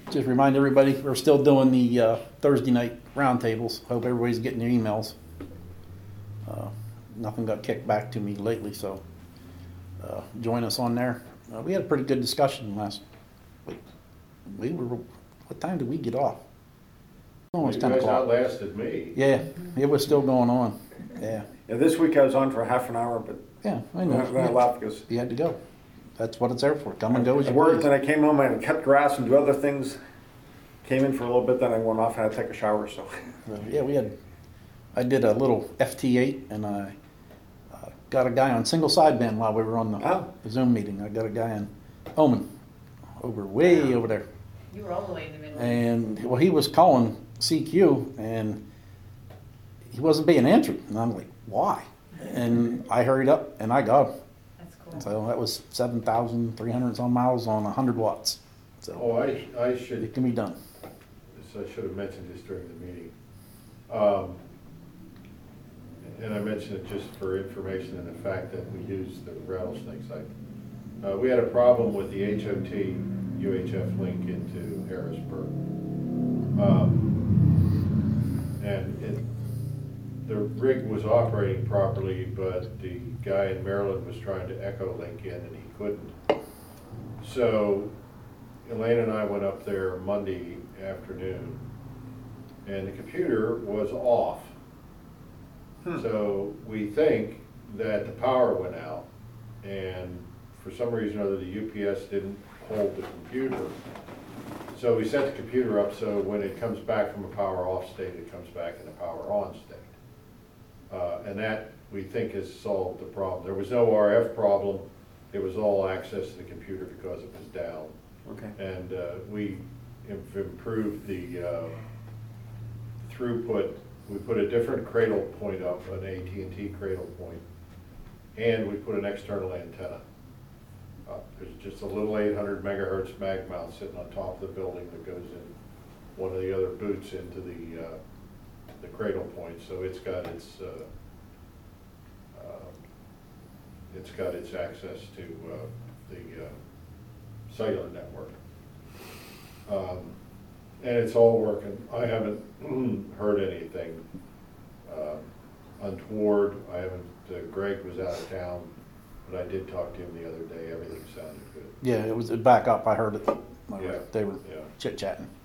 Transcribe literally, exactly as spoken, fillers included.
just remind everybody, we're still doing the uh, Thursday night roundtables. Hope everybody's getting their emails. Uh, nothing got kicked back to me lately, so uh, join us on there. Uh, we had a pretty good discussion last week. We were, what time did we get off? Almost You ten guys o'clock. outlasted me. Yeah, it was still going on. Yeah, Yeah, this week I was on for half an hour, but yeah, I then I then I know. left because You had to go. That's what it's there for. Come and go as I you worked, please. and I came home and I cut grass and do other things. Came in for a little bit, then I went off and I had to take a shower. So So, yeah, we had, I did a little F T eight and I uh, got a guy on single sideband while we were on the Oh. the Zoom meeting. I got a guy in Omen, over, way over there. You were all the way in the middle. And, well, he was calling C Q and he wasn't being answered. And I'm like, why? And I hurried up and I got him. That's cool. So that was seven thousand three hundred some miles on one hundred watts. So Oh, I, I it should, can be done. so I should have mentioned this during the meeting. Um, And I mentioned it just for information and the fact that we use the rattlesnake site. Uh, we had a problem with the H O T U H F link into Harrisburg. Um, And it, the rig was operating properly, but the guy in Maryland was trying to echo link in and he couldn't. So Elaine and I went up there Monday afternoon and the computer was off. Hmm. So we think that the power went out and for some reason or other the U P S didn't hold the computer. So we set the computer up so when it comes back from a power off state, it comes back in a power on state. Uh, and that we think has solved the problem. There was no R F problem. It was all access to the computer because it was down. okay. And uh, we have improved the uh, throughput. We put a different cradle point up, an A T and T cradle point, and we put an external antenna up. There's just a little eight hundred megahertz mag mount sitting on top of the building that goes in one of the other boots into the uh, the cradle point. So it's got its uh, um, it's got its access to uh, the uh, cellular network. Um, and it's all working. I haven't heard anything uh, untoward. I haven't, uh, Greg was out of town, but I did talk to him the other day. Everything sounded good. Yeah, it was back up. I heard it. Yeah. They were Yeah. chit chatting.